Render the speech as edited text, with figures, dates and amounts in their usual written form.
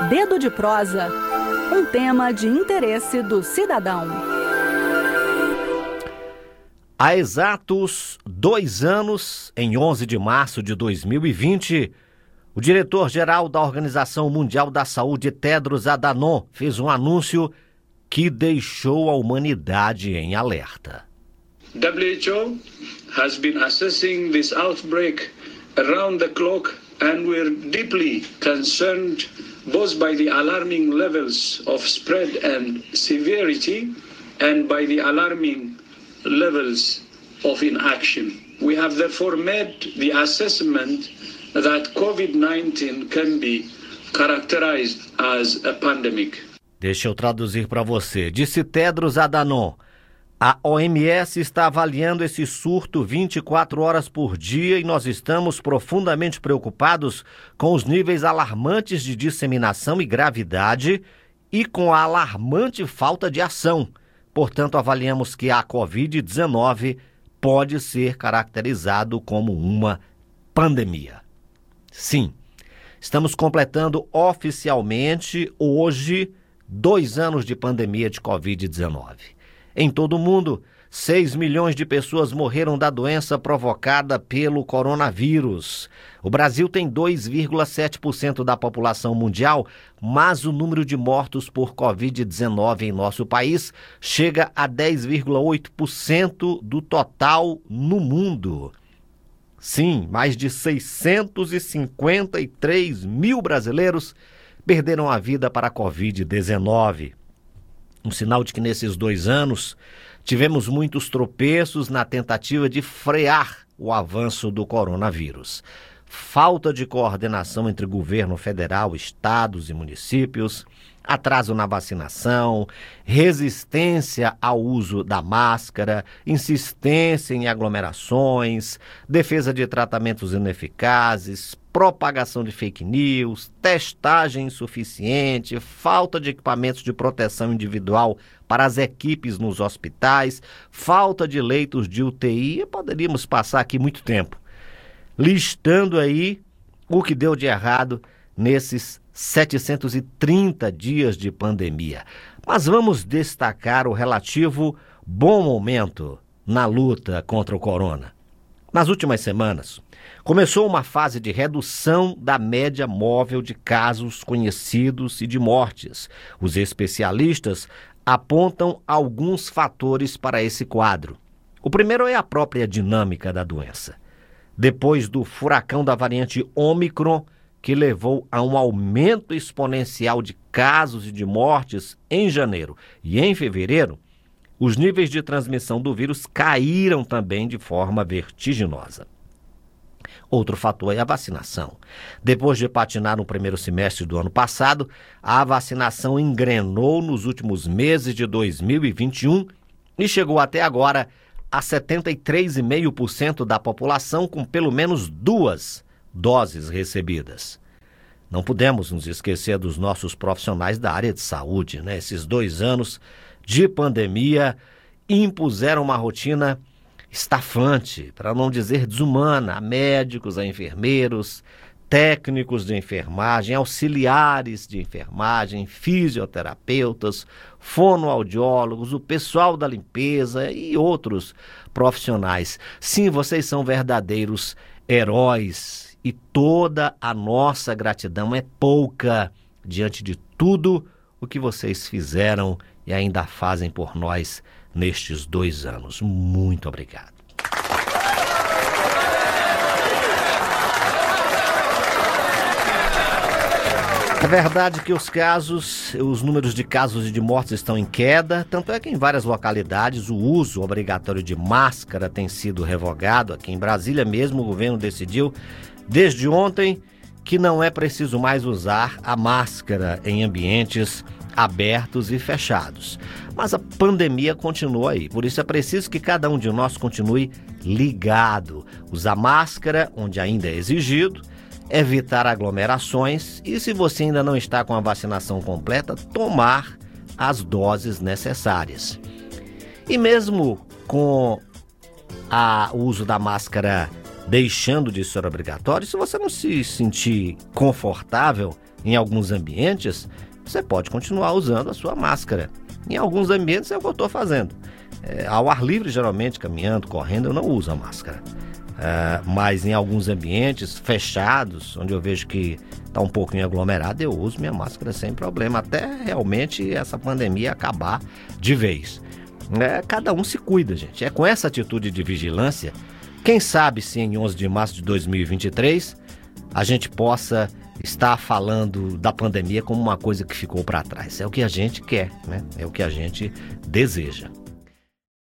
Dedo de prosa, um tema de interesse do cidadão. Há exatos 2 anos, em 11 de março de 2020, o diretor-geral da Organização Mundial da Saúde, Tedros Adhanom, fez um anúncio que deixou a humanidade em alerta. WHO has been assessing this outbreak around the clock and we're deeply concerned both by the alarming levels of spread and severity and by the alarming levels of inaction. We have therefore made the assessment that COVID-19 can be characterized as a pandemic. Deixa eu traduzir para você. Disse Tedros Adhanom. A OMS está avaliando esse surto 24 horas por dia e nós estamos profundamente preocupados com os níveis alarmantes de disseminação e gravidade e com a alarmante falta de ação. Portanto, avaliamos que a Covid-19 pode ser caracterizado como uma pandemia. Sim, estamos completando oficialmente hoje 2 anos de pandemia de Covid-19. Em todo o mundo, 6 milhões de pessoas morreram da doença provocada pelo coronavírus. O Brasil tem 2,7% da população mundial, mas o número de mortos por Covid-19 em nosso país chega a 10,8% do total no mundo. Sim, mais de 653 mil brasileiros perderam a vida para a Covid-19. Um sinal de que nesses 2 anos tivemos muitos tropeços na tentativa de frear o avanço do coronavírus. Falta de coordenação entre governo federal, estados e municípios, atraso na vacinação, resistência ao uso da máscara, insistência em aglomerações, defesa de tratamentos ineficazes, propagação de fake news, testagem insuficiente, falta de equipamentos de proteção individual para as equipes nos hospitais, falta de leitos de UTI. Poderíamos passar aqui muito tempo listando aí o que deu de errado nesses 730 dias de pandemia. Mas vamos destacar o relativo bom momento na luta contra o corona. Nas últimas semanas, começou uma fase de redução da média móvel de casos conhecidos e de mortes. Os especialistas apontam alguns fatores para esse quadro. O primeiro é a própria dinâmica da doença. Depois do furacão da variante Ômicron, que levou a um aumento exponencial de casos e de mortes em janeiro e em fevereiro, os níveis de transmissão do vírus caíram também de forma vertiginosa. Outro fator é a vacinação. Depois de patinar no primeiro semestre do ano passado, a vacinação engrenou nos últimos meses de 2021 e chegou até agora a 73,5% da população com pelo menos 2 doses recebidas. Não podemos nos esquecer dos nossos profissionais da área de saúde, né? Esses 2 anos de pandemia impuseram uma rotina estafante, para não dizer desumana, a médicos, a enfermeiros, técnicos de enfermagem, auxiliares de enfermagem, fisioterapeutas, fonoaudiólogos, o pessoal da limpeza e outros profissionais. Sim, vocês são verdadeiros heróis e toda a nossa gratidão é pouca diante de tudo o que vocês fizeram e ainda fazem por nós nestes 2 anos. Muito obrigado. É verdade que os números de casos e de mortes estão em queda, tanto é que em várias localidades o uso obrigatório de máscara tem sido revogado. Aqui em Brasília mesmo o governo decidiu desde ontem que não é preciso mais usar a máscara em ambientes abertos e fechados. Mas a pandemia continua aí, por isso é preciso que cada um de nós continue ligado, usar máscara onde ainda é exigido, evitar aglomerações e, se você ainda não está com a vacinação completa, tomar as doses necessárias. E mesmo com o uso da máscara deixando de ser obrigatório, se você não se sentir confortável, Em alguns ambientes, você pode continuar usando a sua máscara. Em alguns ambientes é o que eu estou fazendo. Ao ar livre, geralmente, caminhando, correndo, eu não uso a máscara. Mas em alguns ambientes fechados, onde eu vejo que está um pouquinho aglomerado, eu uso minha máscara sem problema, até realmente essa pandemia acabar de vez. Cada um se cuida, gente. Com essa atitude de vigilância, quem sabe se em 11 de março de 2023 a gente possa estar falando da pandemia como uma coisa que ficou para trás. É o que a gente quer, né? É o que a gente deseja.